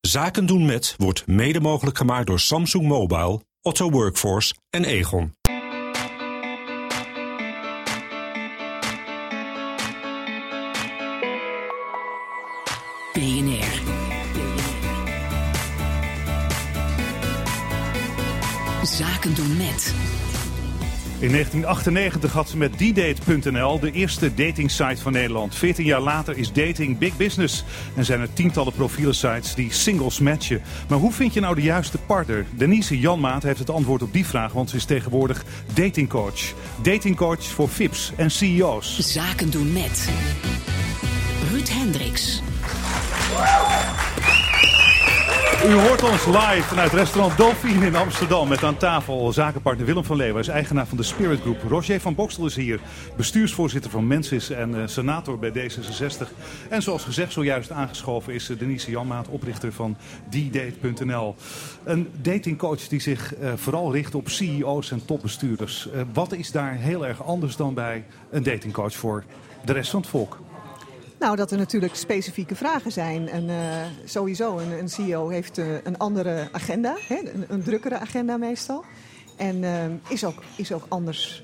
Zaken doen met wordt mede mogelijk gemaakt door Samsung Mobile, Otto Workforce en Aegon. BNR. Zaken doen met. In 1998 had ze met ddate.nl de eerste datingsite van Nederland. 14 jaar later is dating big business en zijn er tientallen profielensites die singles matchen. Maar hoe vind je nou de juiste partner? Denise Janmaat heeft het antwoord op die vraag, want ze is tegenwoordig datingcoach. Datingcoach voor VIP's en CEO's. Zaken doen met Ruud Hendricks. U hoort ons live vanuit restaurant Dauphine in Amsterdam met aan tafel zakenpartner Willem van Leeuwen. Hij is eigenaar van de Spirit Group. Roger van Bokstel is hier, bestuursvoorzitter van Mensis en senator bij D66. En zoals gezegd zojuist aangeschoven is Denise Janmaat, oprichter van ddate.nl. Een datingcoach die zich vooral richt op CEO's en topbestuurders. Wat is daar heel erg anders dan bij een datingcoach voor de rest van het volk? Nou, dat er natuurlijk specifieke vragen zijn. En sowieso, een CEO heeft een andere agenda, hè? Een drukkere agenda meestal. En is ook anders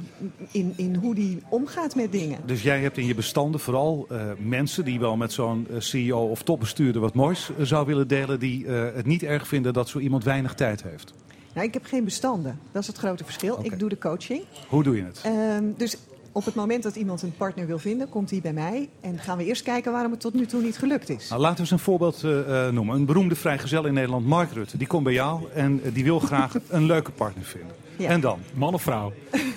in hoe die omgaat met dingen. Dus jij hebt in je bestanden vooral mensen die wel met zo'n CEO of topbestuurder wat moois zou willen delen, die het niet erg vinden dat zo iemand weinig tijd heeft. Nou, ik heb geen bestanden. Dat is het grote verschil. Okay. Ik doe de coaching. Hoe doe je het? Dus op het moment dat iemand een partner wil vinden, komt hij bij mij. En gaan we eerst kijken waarom het tot nu toe niet gelukt is. Nou, laten we eens een voorbeeld noemen. Een beroemde vrijgezel in Nederland, Mark Rutte. Die komt bij jou en die wil graag een leuke partner vinden. Ja. En dan? Man of vrouw?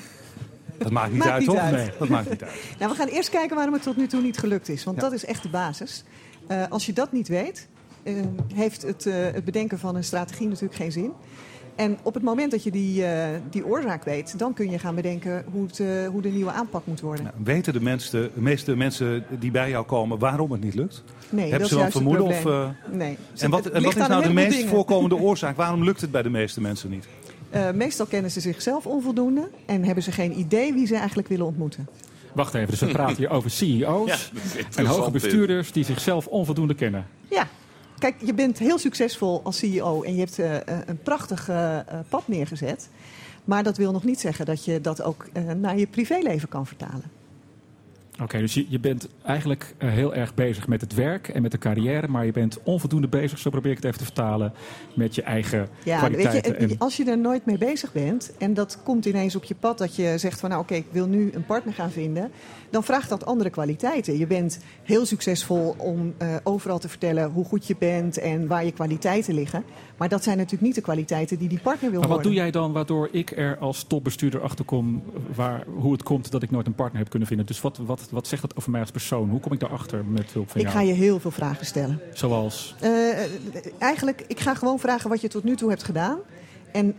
Dat maakt niet uit, toch? Nee, dat maakt niet uit. Nou, we gaan eerst kijken waarom het tot nu toe niet gelukt is. Want dat is echt de basis. Als je dat niet weet, heeft het bedenken van een strategie natuurlijk geen zin. En op het moment dat je die oorzaak weet, dan kun je gaan bedenken hoe de nieuwe aanpak moet worden. Nou, weten de meeste mensen die bij jou komen waarom het niet lukt? Nee, hebben ze wel een vermoeden? Nee. En wat is nou de meest voorkomende oorzaak? Waarom lukt het bij de meeste mensen niet? Meestal kennen ze zichzelf onvoldoende en hebben ze geen idee wie ze eigenlijk willen ontmoeten. Wacht even, dus we praten hier over CEO's en hoge bestuurders die zichzelf onvoldoende kennen. Ja. Kijk, je bent heel succesvol als CEO en je hebt een prachtig pad neergezet. Maar dat wil nog niet zeggen dat je dat ook naar je privéleven kan vertalen. Oké, dus je bent eigenlijk heel erg bezig met het werk en met de carrière. Maar je bent onvoldoende bezig, zo probeer ik het even te vertalen, met je eigen kwaliteiten. Weet je, als je er nooit mee bezig bent en dat komt ineens op je pad dat je zegt van nou oké, ik wil nu een partner gaan vinden, dan vraagt dat andere kwaliteiten. Je bent heel succesvol om overal te vertellen hoe goed je bent en waar je kwaliteiten liggen. Maar dat zijn natuurlijk niet de kwaliteiten die partner wil worden. Maar wat doe jij dan waardoor ik er als topbestuurder achter kom hoe het komt dat ik nooit een partner heb kunnen vinden? Dus wat zegt dat over mij als persoon? Hoe kom ik daarachter met hulp van jou? Ik ga je heel veel vragen stellen. Zoals? Eigenlijk, ik ga gewoon vragen wat je tot nu toe hebt gedaan. En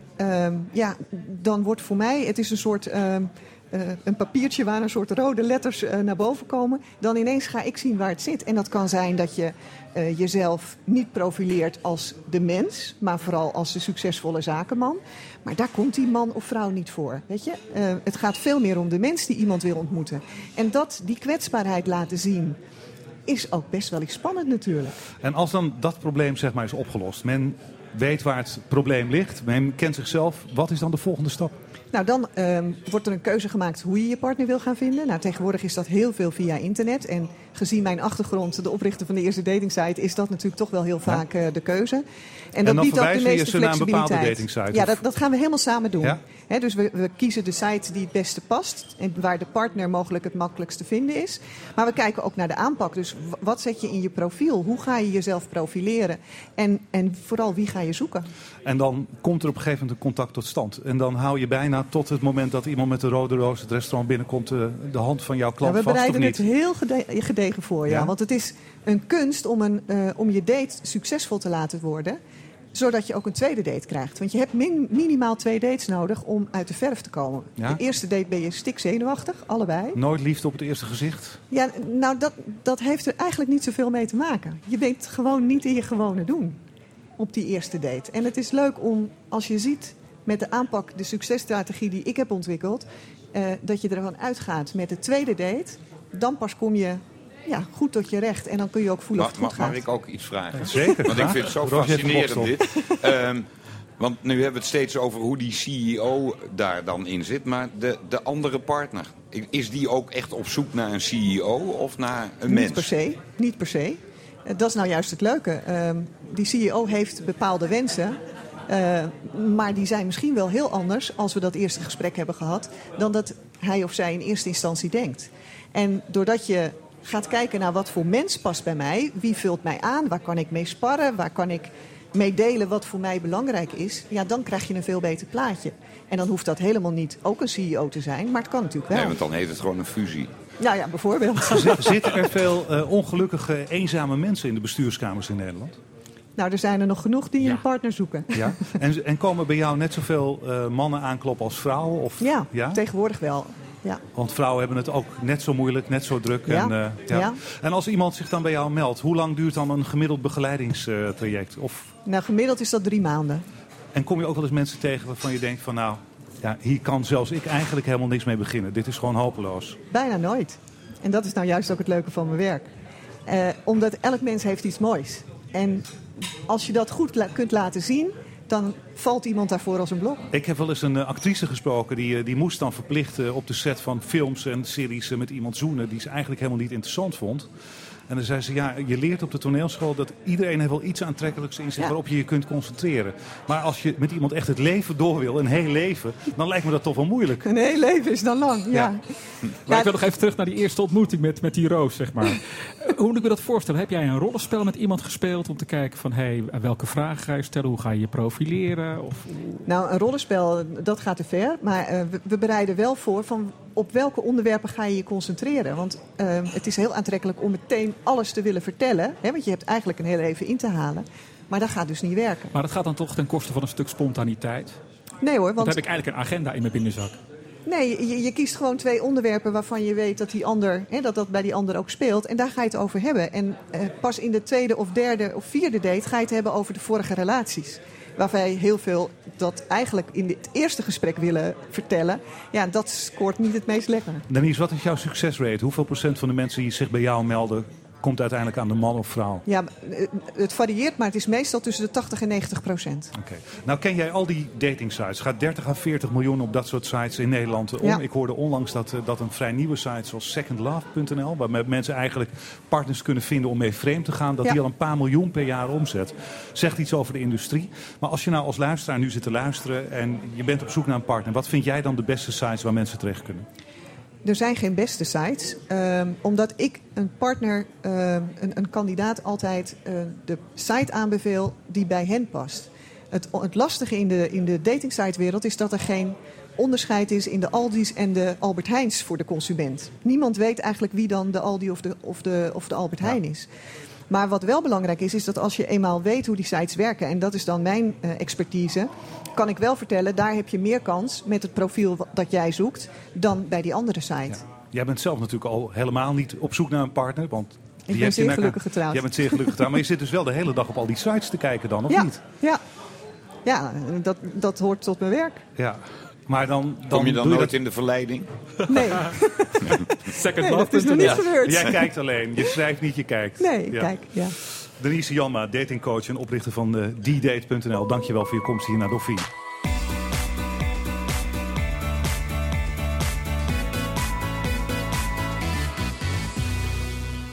dan wordt voor mij, het is een soort een papiertje waar een soort rode letters naar boven komen. Dan ineens ga ik zien waar het zit. En dat kan zijn dat je jezelf niet profileert als de mens, maar vooral als de succesvolle zakenman. Maar daar komt die man of vrouw niet voor. Weet je? Het gaat veel meer om de mens die iemand wil ontmoeten. En die kwetsbaarheid laten zien is ook best wel iets spannend natuurlijk. En als dan dat probleem zeg maar is opgelost, men weet waar het probleem ligt, men kent zichzelf, wat is dan de volgende stap? Nou, dan wordt er een keuze gemaakt hoe je je partner wil gaan vinden. Nou, tegenwoordig is dat heel veel via internet. En gezien mijn achtergrond, de oprichter van de eerste datingsite, is dat natuurlijk toch wel heel vaak de keuze. En dat biedt ook de meeste flexibiliteit. Naar een bepaalde datingsite? Ja, dat gaan we helemaal samen doen. Ja? Dus we kiezen de site die het beste past en waar de partner mogelijk het makkelijkst te vinden is. Maar we kijken ook naar de aanpak. Dus wat zet je in je profiel? Hoe ga je jezelf profileren? En vooral wie ga je zoeken? En dan komt er op een gegeven moment een contact tot stand. En dan hou je bijna tot het moment dat iemand met de rode roos het restaurant binnenkomt de hand van jouw klant vast, of niet? We bereiden het heel gedegen voor, ja. Want het is een kunst om je date succesvol te laten worden, zodat je ook een tweede date krijgt. Want je hebt minimaal 2 dates nodig om uit de verf te komen. Ja? De eerste date ben je stikzenuwachtig, allebei. Nooit liefde op het eerste gezicht? Ja, nou dat heeft er eigenlijk niet zoveel mee te maken. Je bent gewoon niet in je gewone doen op die eerste date. En het is leuk om, als je ziet met de aanpak, de successtrategie die ik heb ontwikkeld, dat je ervan uitgaat met de tweede date, dan pas kom je goed tot je recht. En dan kun je ook voelen of het goed gaat. Mag ik ook iets vragen? Zeker. Want ik vind het zo fascinerend dit. Want nu hebben we het steeds over hoe die CEO daar dan in zit. Maar de andere partner, is die ook echt op zoek naar een CEO of naar een mens? Niet per se. Dat is nou juist het leuke. Die CEO heeft bepaalde wensen. Maar die zijn misschien wel heel anders, als we dat eerste gesprek hebben gehad, dan dat hij of zij in eerste instantie denkt. En doordat je gaat kijken naar wat voor mens past bij mij, wie vult mij aan, waar kan ik mee sparren, waar kan ik mee delen wat voor mij belangrijk is, dan krijg je een veel beter plaatje. En dan hoeft dat helemaal niet ook een CEO te zijn, maar het kan natuurlijk wel. Nee, want dan heet het gewoon een fusie. Nou ja, bijvoorbeeld. Zitten er veel ongelukkige, eenzame mensen in de bestuurskamers in Nederland? Nou, er zijn er nog genoeg die een partner zoeken. Ja. En komen bij jou net zoveel mannen aankloppen als vrouwen? Of, ja, tegenwoordig wel. Ja. Want vrouwen hebben het ook net zo moeilijk, net zo druk. Ja. En als iemand zich dan bij jou meldt, hoe lang duurt dan een gemiddeld begeleidingstraject? Nou, gemiddeld is dat 3 maanden. En kom je ook wel eens mensen tegen waarvan je denkt van hier kan zelfs ik eigenlijk helemaal niks mee beginnen. Dit is gewoon hopeloos. Bijna nooit. En dat is nou juist ook het leuke van mijn werk. Omdat elk mens heeft iets moois. En als je dat goed kunt laten zien, dan valt iemand daarvoor als een blok. Ik heb wel eens een actrice gesproken, die moest dan verplicht op de set van films en series met iemand zoenen die ze eigenlijk helemaal niet interessant vond. En dan zei ze, je leert op de toneelschool dat iedereen heeft wel iets aantrekkelijks in zich waarop je je kunt concentreren. Maar als je met iemand echt het leven door wil, een heel leven, dan lijkt me dat toch wel moeilijk. Een heel leven is dan lang, Maar ik wil nog even terug naar die eerste ontmoeting met die Roos, zeg maar. Hoe moet ik me dat voorstellen? Heb jij een rollenspel met iemand gespeeld om te kijken van, welke vragen ga je stellen? Hoe ga je je profileren? Nou, een rollenspel, dat gaat te ver. Maar we bereiden wel voor van op welke onderwerpen ga je je concentreren. Want het is heel aantrekkelijk om meteen alles te willen vertellen. Hè, want je hebt eigenlijk een heel even in te halen. Maar dat gaat dus niet werken. Maar dat gaat dan toch ten koste van een stuk spontaniteit? Nee hoor. Want heb ik eigenlijk een agenda in mijn binnenzak. Nee, je kiest gewoon 2 onderwerpen waarvan je weet dat die ander, dat bij die ander ook speelt. En daar ga je het over hebben. En pas in de 2e of 3e of 4e date ga je het hebben over de vorige relaties. Waar wij heel veel dat eigenlijk in het eerste gesprek willen vertellen. Ja, dat scoort niet het meest lekker. Denise, wat is jouw succesrate? Hoeveel procent van de mensen die zich bij jou melden komt uiteindelijk aan de man of vrouw? Ja, het varieert, maar het is meestal tussen de 80 en 90%. Oké. Nou ken jij al die datingsites. Gaat 30 à 40 miljoen op dat soort sites in Nederland om. Ja. Ik hoorde onlangs dat een vrij nieuwe site zoals secondlove.nl, waar mensen eigenlijk partners kunnen vinden om mee vreemd te gaan, dat die al een paar miljoen per jaar omzet. Zegt iets over de industrie. Maar als je nou als luisteraar nu zit te luisteren en je bent op zoek naar een partner, wat vind jij dan de beste sites waar mensen terecht kunnen? Er zijn geen beste sites, omdat ik een partner, een kandidaat altijd de site aanbeveel die bij hen past. Het lastige in de datingsitewereld is dat er geen onderscheid is in de Aldi's en de Albert Heijns voor de consument. Niemand weet eigenlijk wie dan de Aldi of de Albert Heijn is. Maar wat wel belangrijk is dat als je eenmaal weet hoe die sites werken, en dat is dan mijn expertise, kan ik wel vertellen, daar heb je meer kans met het profiel dat jij zoekt dan bij die andere site. Ja. Jij bent zelf natuurlijk al helemaal niet op zoek naar een partner, want ik ben zeer gelukkig getrouwd. Jij bent zeer gelukkig getrouwd, maar je zit dus wel de hele dag op al die sites te kijken dan, of niet? Ja, dat hoort tot mijn werk. Ja. Maar dan kom je dan nooit in de verleiding? Nee. Dat is nog niet gebeurd. Jij kijkt alleen. Je schrijft niet, je kijkt. Nee, kijk. Denise Janma, datingcoach en oprichter van ddate.nl. Dankjewel voor je komst hier naar Dauphine.